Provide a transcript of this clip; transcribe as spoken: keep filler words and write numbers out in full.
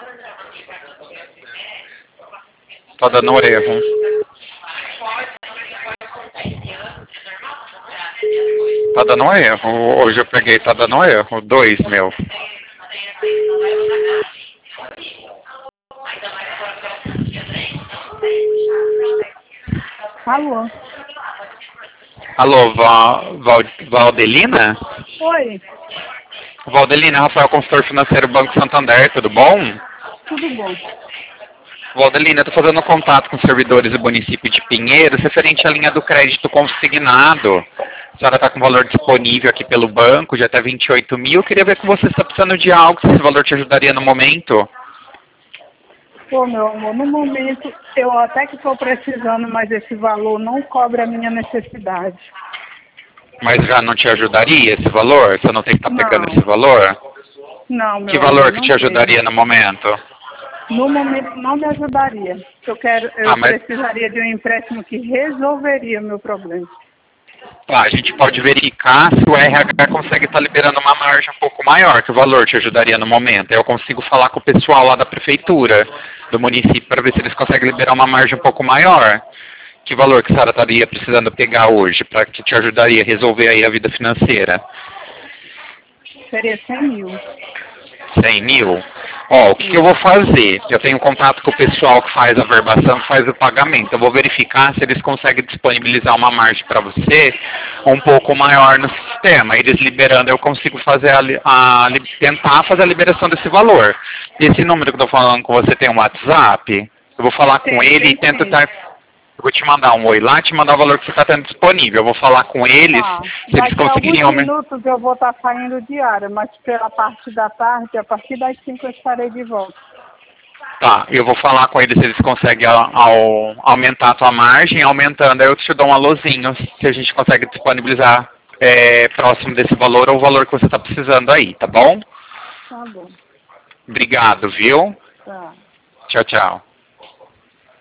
Tá dando erro. Tá dando erro. Hoje eu peguei, tá dando erro. Dois, meu. Alô? Alô, Val, Val, Valdelina? Oi, Valdelina, Rafael, consultor financeiro Banco Santander, tudo bom? tudo bom? Valdelina, eu tô fazendo contato com os servidores do município de Pinheiros referente à linha do crédito consignado. A senhora está com valor disponível aqui pelo banco de até vinte e oito mil. Eu queria ver com você se está precisando de algo, se esse valor te ajudaria no momento. Pô, meu amor, no momento eu até que estou precisando, mas esse valor não cobre a minha necessidade. Mas já não te ajudaria esse valor? Você não tem que estar pegando Não, esse valor? não, Que meu amor, valor que não te quero. ajudaria no momento? No momento não me ajudaria. Eu quero, Ah, eu mas precisaria de um empréstimo que resolveria o meu problema. tá, a gente pode verificar se o R H consegue estar liberando uma margem um pouco maior, que o valor te ajudaria no momento. Eu consigo falar com o pessoal lá da prefeitura, do município, para ver se eles conseguem liberar uma margem um pouco maior. Que valor que a senhora estaria precisando pegar hoje, para que te ajudaria a resolver aí a vida financeira? Seria cem mil. cem mil? Ó, o que, que eu vou fazer? Eu tenho contato com o pessoal que faz a verbação, que faz o pagamento. Eu vou verificar se eles conseguem disponibilizar uma margem para você um pouco maior no sistema. Eles liberando, eu consigo fazer a, li- a li- tentar fazer a liberação desse valor. Esse número que eu estou falando com você tem um WhatsApp? Eu vou falar com Tem, ele e tem tento sim. estar. Eu vou te mandar um oi lá, te mandar o valor que você está tendo disponível. Eu vou falar com eles, Tá. se eles Daqui a alguns conseguirem aumentar. minutos eu vou estar saindo diária, mas pela parte da tarde, a partir das cinco eu estarei de volta. Tá, eu vou falar com eles se eles conseguem ao, ao- aumentar a tua margem, aumentando, aí eu te dou um alôzinho, se a gente consegue disponibilizar é, próximo desse valor ou o valor que você está precisando aí, tá bom? Tá bom. Obrigado, viu? Tá. Tchau, tchau.